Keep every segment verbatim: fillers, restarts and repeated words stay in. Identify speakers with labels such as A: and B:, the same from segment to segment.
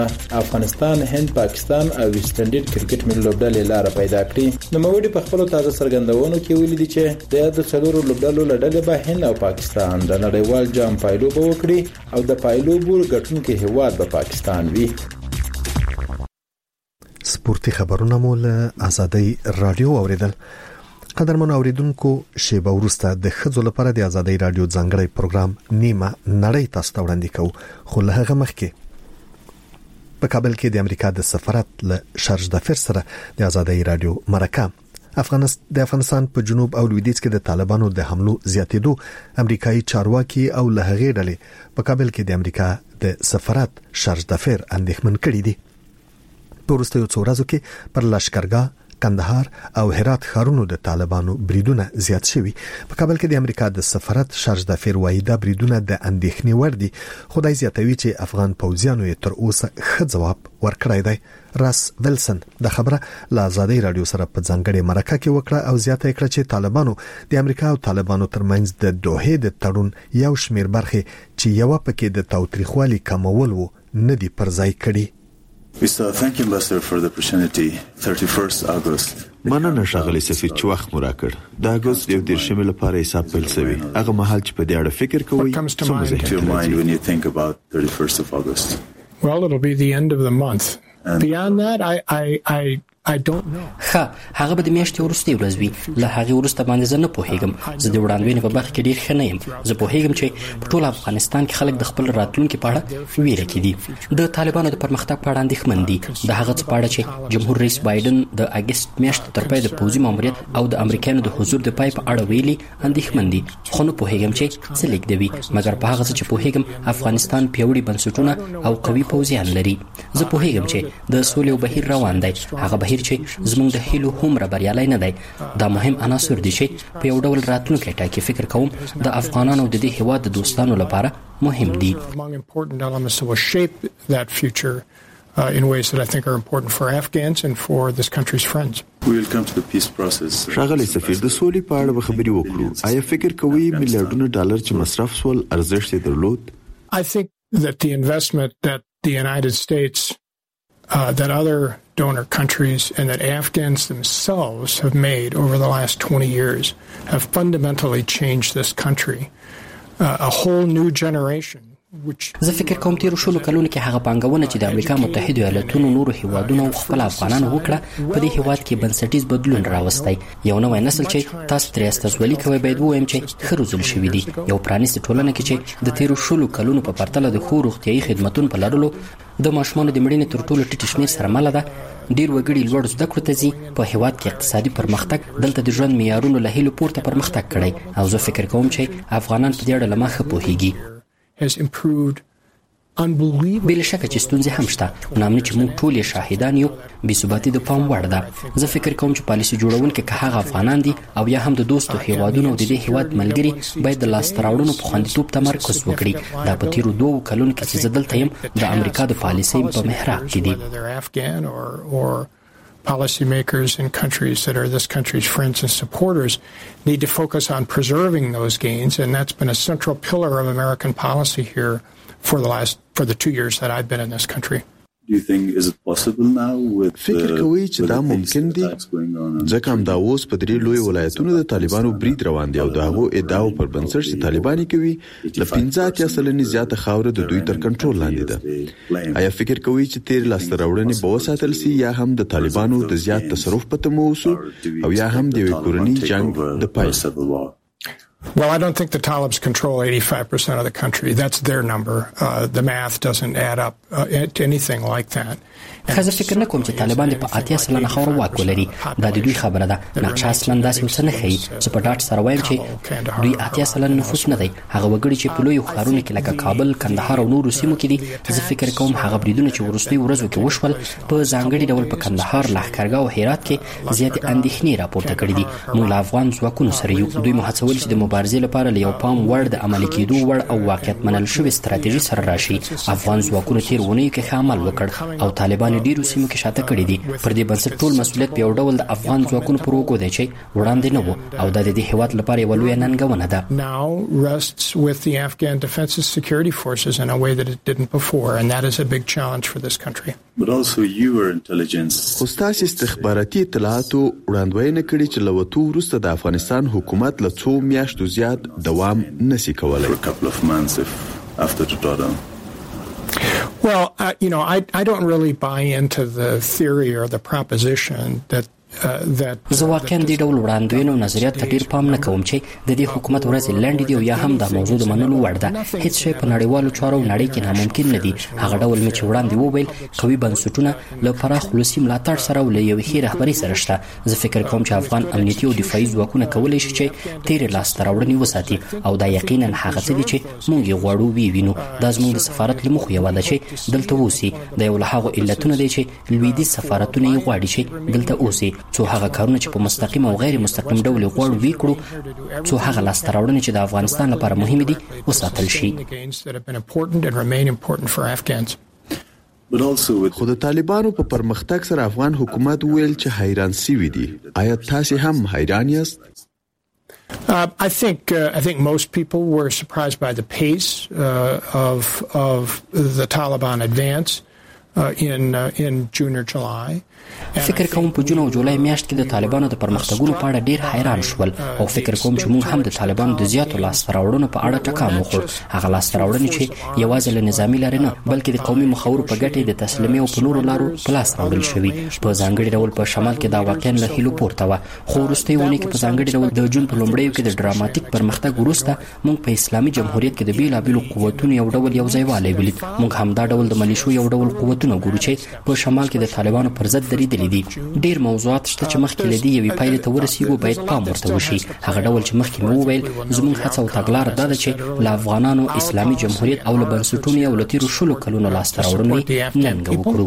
A: افغانستان، هند، پاکستان او ویسټ انډیز کرکټ ملي لوبډلې لار پیدا کړې. نوموړي په خپل تازه څرګندونو کې ویلي دي چې د یاد څلورو لوبډلو لړلې به هند او پاکستان د نړیوال جام پایلوب وکړي او د پایلوب ګټونکي هیواد به پاکستان وي.
B: سپورتي خبرونه مو له آزادۍ رادیو اوریدل. قدرمن اوریدونکو، شیبه وروسته د خځو لپاره د آزادۍ رادیو ځانګړی پروګرام نیمه نړۍ تاسو ته وړاندې کوو. خو له هغه مخکې په کابل کې د امریکا د سفارت له شارج دافر سره د آزادۍ رادیو مرکه افغانستان د افغانستان په جنوب او لویدیځ کې د طالبانو د حملو زیاتېدو امریکایي چارواکي او له هغې ډلې په کابل کې د امریکا د سفارت شارج دافر اندېښمن کړي دي. په وروستیو څو ورځو کې پر لشکرګاه، کندهار او هرات ښارونو د طالبانو بریدونه زیات شوي. په کابل کې د امریکا د سفارت شارج دافر وايي دا بریدونه د اندېښنې وړ دي. خدای زیاتوي چې افغان پوځیانو یې تر اوسه ښه ځواب ورکړی دی. راس ویلسن د خبره له آزادۍ رادیو سره په ځانګړې مرکه کې وکړه او زیاته کړه چې طالبانو د امریکا او طالبانو ترمنځ د دوحې د تړون یو شمیر برخې چې یو پکې د تاوتریخوالي کمول وو نه دي پر ځای کړي.
C: We start thank you, Ambassador, for the opportunity. thirty-first of August.
D: مننه ښاغلی سفیر چې وخت مو راکړ. د اګوست یو دیرشمې لپاره حساب پیل شوی. هغه مهال چې په دې اړه فکر کوئ څه مو ذهن
C: to your mind when you think about thirty-first of August?
E: Well, it'll be the end of the month. And beyond that, I I I I don't know.
F: ها هغه به د میاشتې وروستۍ ورځ وي. له هغه وروسته باندې زه نه پوهیږم. زه د وړاندوینې په برخه کې ډیر ښه نه یم. زه پوهیږم چې په ټول افغانستان کې خلک د خپل راتلونکي په اړه ویره کې دي. د طالبانو د پرمختګ په اړه اندېښمن دي. د هغه څه په اړه چې جمهور رئیس بایدن د اګست میاشتې تر پای د پوځي ماموریت او د امریکایانو د حضور د پای په اړه ویلي اندېښمن دي. خو نه پوهیږم چې څه لیکدوي. مګر په هغه څه چې پوهیږم افغانستان پیوړي بنسټونه او قوي پوځیان لري. زه پوهیږم چې د سولې بهیر روان دی. هغه بهیر چې زموږ د هیلو هم را بریالي نه دی. دا مهم عناصر دي چې په یو ډول راتلونکي ټاکي فکر کوم د افغانانو د دې هیواد د دوستانو لپاره مهم دي.
E: Uh, in ways that I think are important for Afghans and for this country's friends.
C: We will come to the peace process.
D: ښاغلی سفیر، د سولې په اړه خبرې وکړو. آیا فکر کوئ میلیارډونه ډالر چې مصرف شول ارزښت یې درلود؟
E: I think that the investment that the United States, uh, that other donor countries and that Afghans themselves have made over the last twenty years have fundamentally changed this country. Uh, a whole new generation.
F: زه فکر کوم تیر شلو کلونو کې هغه پانګونه چې د امریکا متحده ایالاتونو نورو هیوادونو او خپل افغانانو وکړه په دې هیواد کې بنسټیز بدلون راوستی. یو نوی نسل چې تاسو ترې استازولي کوي باید وایم چې ښه روزل شوي دي. یو پرانیستې ټولنه کې چې د تیر شلو کلونو په پرتله د ښو روغتیايي خدماتو په لرلو د ماشومانو د مړینې تر ټولو ټیټ شمیر سره مله ده. ډیر وګړي لوړ زده کړو ته ځي. په هیواد کې اقتصادي پرمختګ دلته د ژوند معیارونو له هیلو پورته پرمختګ کړی او زه فکر کوم چې افغانان په دې اړه له ما ښه پوهیږي.
E: has improved unbelievably.
F: بل شک چې ستونزې هم شته. نامنه چې موږ ټول شاهدان یو بې ثباتي د پام وړ ده. زه فکر کوم چې پالیسي جوړونکي که هغه افغانان دي او یا هم د دوستو هیوادونو د دې هیواد ملګري باید د لاسته راوړنو په خوندیتوب تمرکز وکړي. دا په تیرو دوو کلونو کې چې زه دلته یم د امریکا د پالیسۍ په محراق کې دي.
E: Policymakers in countries that are this country's friends and supporters need to focus on preserving those gains, and that's been a central pillar of American policy here for the last for the two years that I've been in this country.
C: Do you think is it possible now with
D: فکر کوي چې دا ممکن دي؟ ځکه هم دا اوس په درې لوی ولایتونو د طالبانو برید روان دي او د هغو ادعاو پر بنسټ چې طالبان کوي ل پنځه اتیا سلنې زیاته خاوره د دوی تر کنټرول لاندې ده. آیا فکر کوي چې تیر لاسته راوړنې به وساتل سي یا هم د طالبانو د زیات تصرف په تمه وسو او یا هم د کورنۍ جنگ د پای؟
E: Well, I don't think the Talibs control eighty-five percent of the country. That's their number. Uh, the math doesn't add up uh, to anything like that.
F: خزه فکر نه کوم چې طالبان په اتیا سلنه خاور واک ولري. دا د دوی خبره ده. نقشه اصلا داسې څه نه ښیي. زه په ډاټ سره وایم چې دوی اتیا سلنه نفوس نه دی. هغه وګړي چې په لویو ښارونو کې لکه کابل، کندهار او نورو سیمو کې دي. زه فکر کوم هغه بریدونه چې وروستیو ورځو کې وشول په ځانګړي ډول په کندهار، لښکرګاه او هرات کې زیاتې اندېښنې راپورته کړې دي. موږ له افغان ځواکونو سره یو. دوی مو هڅول چې د مبارزې لپاره له یو پام وړ د عملي کېدو وړ او واقعیت منل شوې ستراتیژي سره راشي. افغان ځواکونو تیر ونیو کې ښه عمل وکړ او طالبان ډیرو سیمو کې شاته کړي دي. پر دې بنسټ ټول مسؤلیت په یو ډول د افغان ځواکونو پر وکړو دی چې وړاندې نه وو او دا د دې هیواد لپاره یو لوی ننګونه ده.
E: Now rests with the Afghan Defense Security Forces in a way that it didn't before, and that is a big challenge for this country.
C: But also your intelligence.
D: استاد استخباراتي اطلاعاتو وړاندوینه کړې چې لوتو وروسته د افغانستان حکومت له څو میاشتو زیات دوام نشي کولای.
C: For a couple of months if after the drawdown.
E: Well, uh, you know, I I don't really buy into the theory or the proposition that
F: زه واقعا دې ډول وړاندوینو نظریات ته ډیر پام نه کوم چې د دې حکومت ورځ لنډ دی او یا هم د موضوع د منلو وړ ده. هیڅ شی په نړیوالو چارو نړۍ کې ناممکن نه دی. هغه ډول مې چې وړاندې وویل قوي بنسټونه له پراخ ولسي ملاتړ سره او له یوې ښې رهبرۍ سره شته. زه فکر کوم چې افغان امنیتي او دفاعي ځواکونه کولی شي چې تیرې لاسته راوړنې وساتي او دا یقینا هغه څه دي چې موږ یې غواړو ووینو. دا زموږ د سفارت له مخې یوه ده چې دلته اوسي. د یو له هغو علتونو دی چې لویدیځ سفارتونه یې غواړي چې دلته اوسي څو هغه کارونه چې په مستقیم او غیر مستقیم ډول غواړو وکړو څو هغه لاسته راوړنې چې د افغانستان لپاره مهمه دي وساتل شي.
D: خو د طالبانو په پرمختګ سره افغان حکومت ویل چې حیران سوي دي. آیا تاسو هم حیران یاست؟
E: Uh, I think uh, I think most people were surprised by the pace uh, of of the Taliban advance uh, in uh, in June or July.
F: فکر کوم په جون او جولای میاشت کې د طالبانو د پرمختګونو په اړه ډیر حیران شول او فکر کوم چې موږ هم د طالبانو د زیاتو لاسته راوړنو په اړه ټکان وخوړ. هغه لاسته راوړنې چې یوازې له نظامی لارې نه بلکې د قومي مخاورو په ګټې د تسلیمي او په نورو لارو په لاس راوړل شوي. په ځانګړي ډول په شمال کې دا واقعا له هیلو پورته و. خو وروستۍ اونۍ کې په ځانګړي ډول د جون په لومړیو کې د ډراماتیک پرمختګ وروسته موږ په اسلامي جمهوریت کې د بیلابېلو قوتونو یو ډول یو ځای والی ولید. موږ هم دا ډول د ملیشو یو ډول قوتونه ګورو چې په شمال کې د طالبانو پر ضد درېدلي دي. ډیر موضوعات شته چې مخکې لدی یوې پایلې ته ورسیږو باید پام ورته وشي. هغه ډول چې مخکې مو وویل زموږ هڅه او تګلاره دا ده چې له افغانانو اسلامي جمهوریت او له بنسټونو او له تیرو شلو کلونو لاسته راوړنې ننګه وکړو.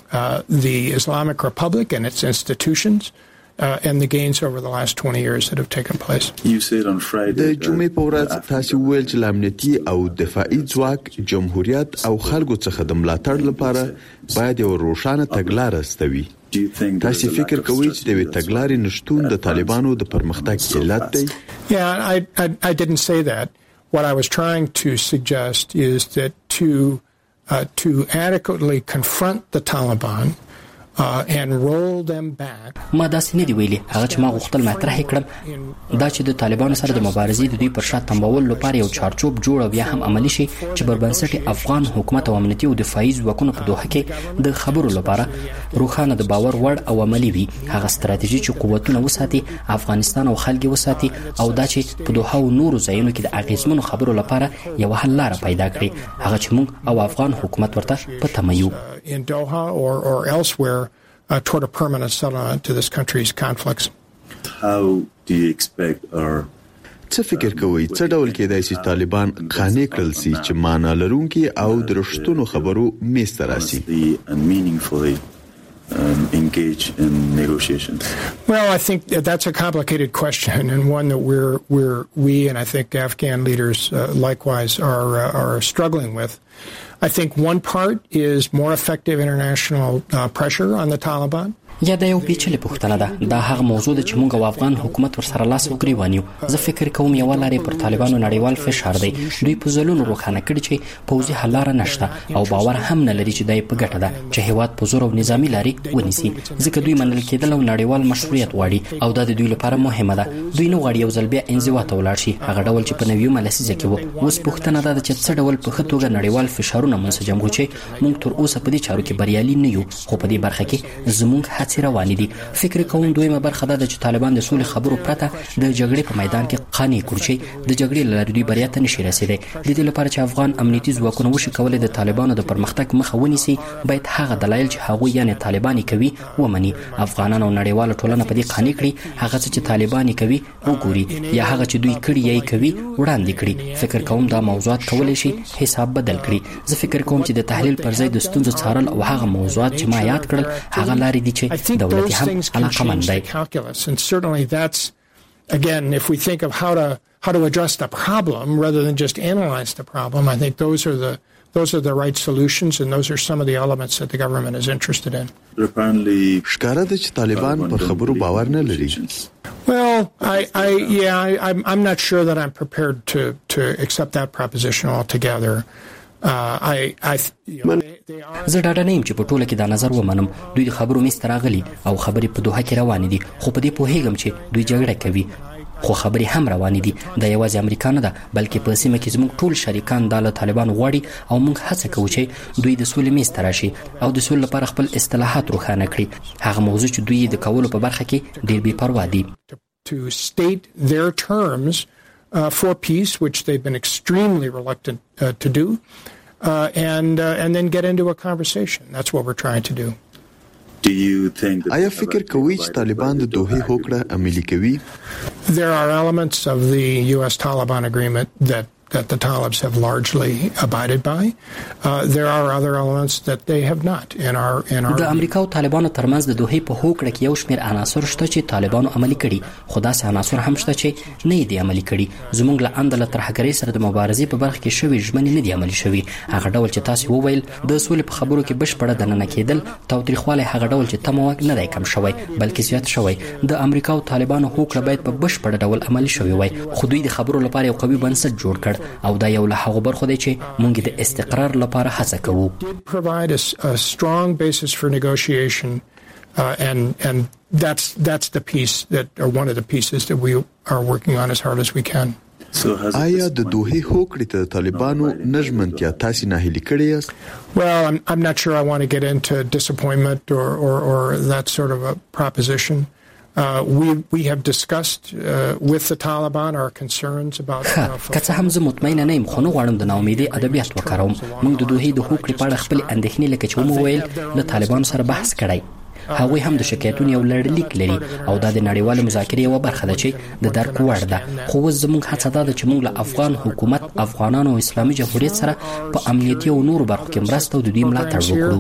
E: The Islamic Republic and its institutions Uh, and the gains over the last twenty years that have taken place.
C: You said on Friday
D: د جمعې په ورځ تاسو ویل چې امنیتي او دفاعي ځواک جمهوریت او خلکو څخه د ملاتړ لپاره باید یو روښانه تګلاره استوي. تاسو فکر کوئ چې د وی تګلارې نشټون د طالبانو د پرمختګ علت دی؟
E: Yeah, I, I I didn't say that. What I was trying to suggest is that to uh, to adequately confront the Taliban Uh, and roll them back.
F: ما داسې نه دی ویلي. هغه چې ما غوښتل مطرح کړم دا چې د طالبانو سره د مبارزې د دوی پر شا تمبول لپاره یو چارچوب جوړ او بیا هم عملی شي چې بر بنسټ افغان حکومت او امنیتي او دفاعي ځواکونو په دوحه کې د خبرو لپاره روښانه د باور وړ او عملی وي. هغه ستراتیژي چې قوتونه وساتي افغانستان او خلک وساتي او دا چې په دوحه او نورو ځایونو کې د اغیزمنو خبرو لپاره یو حل لار پیدا کړي. هغه چې موږ او افغان حکومت ورته په تمه یو.
E: In Doha or or elsewhere Uh, toward a permanent settlement to this country's conflicts.
C: How do you expect our
D: څه فکر کوئ څه ډول کېدای شي طالبان قانع کړل شي چې معنا لرونکي او د رښتونو خبرو میز ته راسي
C: and meaningfully um, engage in negotiations?
E: Well, I think that that's a complicated question and one that we're we're we and I think Afghan leaders uh, likewise are uh, are struggling with. I think one part is more effective international uh, pressure on the Taliban.
F: یا دا یو پیچلې پوښتنه ده. دا هغه موضوع ده چې موږ او افغان حکومت ورسره لاس وګریوانیو. زه فکر کوم یو لارې پر طالبانو نړیوال فشار دی. دوی په ځلونو روښانه کړي چې پوځي حل لاره نشته او باور هم نه لري چې دا په ګټه ده چې هیواد په زور او نظامی لارې ونیسي. ځکه دوی منل کېدل او نړیوال مشروعیت غواړي او دا د دوی لپاره مهمه ده. دوی نه غواړي یو ځل بیا انزوا ته ولاړ شي هغه ډول چې په نویو ملسیزه کې وو. اوس پوښتنه ده چې څه ډول په ښه توګه نړیوال فشارونه منسجم کړو چې موږ تر اوسه په دې چارو کې بریالي نه یو. خو په دې برخه کې زموږ هڅې روانې دي. فکر کوم دویمه برخه ده چې طالبان د سولې خبرو پرته د جګړې په میدان کې قانع کړي چې د جګړې لاره دوی بریا ته نشي رسیدي. د دې لپاره چې افغان امنیتي ځواکونه وشي کولای د طالبانو د پرمختګ مخه ونیسي باید هغه دلایل چې هغه یعنی طالبانی کوي ومني. افغانان او نړیواله ټولنه په دې قانع کړي هغه چې طالبانی کوي وګوري یا هغه چې دوی کړي یې کوي وړاندې کړي. فکر کوم دا موضوعات کولای شي حساب بدل کړي. زه فکر کوم چې د تحلیل پر ځای د ستونزو څارل او هغه موضوعات چې ما یاد کړل هغه لارې دي چې دولت هم
E: calculus, and certainly that's again, if we think of how to how to address the problem rather than just analyze the problem, I think those are the those are the right solutions, and those are some of the elements that the government is interested in.
D: ښکارا د طالبان پر خبرو باور نه لري.
E: Well, I, I yeah, I, I'm I'm not sure that I'm prepared to to accept that proposition altogether. Uh, I I you know, they, they are
F: زه ډاډه نه یم چې په ټوله کې دا نظر ومنم. دوی د خبرو میز ته راغلي او خبرې په دوحه کې روانې دي، خو په دې پوهیږم چې دوی جګړه کوي، خو خبرې هم روانې دي. دا یوازې امریکا نه ده، بلکې په سیمه کې زموږ ټول شریکان دا له طالبان غواړي او موږ هڅه کوو چې دوی د سولې میز ته راشي او د سولې لپاره خپل اصطلاحات روښانه کړي. هغه موضوع چې دوی د کولو په برخه کې ډېر بې پروا دي.
E: To state their terms uh, for peace, which they've been extremely reluctant uh, to do, uh, and uh, and then get into a conversation. That's what we're trying to do.
C: Do you think that
D: آیا فکر کوئ چې طالبان د دوحې هوکړه عملي کوي؟
E: There are elements of the U S Taliban agreement that that the Talibs have largely abided by. Uh, there are other elements that they have not in our in our
F: د امریکا او طالبانو ترمنځ د دوحې په هوکړه کې یو شمېر عناصر شته چې طالبانو عملي کړي، خو داسې عناصر هم شته چې نه دي عملي کړي. زموږ له اند له ترهګرۍ سره د مبارزې په برخه کې شوي ژمنې نه دي عملي شوي. هغه ډول چې تاسو وویل د سولې په خبرو کې بشپړه دننه کېدل، تاوتریخوالی هغه ډول چې تمه نه دی کم شوی بلکې زیات شوی. د امریکا او طالبانو هوکړه باید په بشپړه ډول عملي شوی وای، خو دوی د خبرو لپاره یو قوي بنسټ جوړ کړ او دا یو له هغو برخو دی چې موږ د استقرار لپاره هڅه کوو.
E: provide a, a strong basis for negotiation, uh, and and that's that's the piece that or one of the pieces that we are working on as hard as we can.
D: آیا د دوحې هوکړې ته طالبانو نژمنتیا تاسو نه هلي کړی یاست؟
E: Well, I'm I'm not sure I want to get into disappointment or or, or that sort of a proposition. Uh, we we have discussed uh, with the Taliban our concerns about.
F: که څه هم زه مطمئنه نه یم، خو نه غواړم د ناامیدۍ ادبیات وکاروم. موږ د دوحې د هوکړې په اړه خپل اندېښنې لکه چې ومو ویل له طالبانو سره بحث کړی. هغوی هم د شکایتونو یو لړلیک لري او دا د نړیوالو مذاکرې یوه برخه ده چې د درک وړ ده. خو اوس زموږ هڅه دا ده چې موږ له افغان حکومت، افغانانو او اسلامي جمهوریت سره په امنیتي او نورو برخو کې مرسته او د دوی ملاتړ وکړو.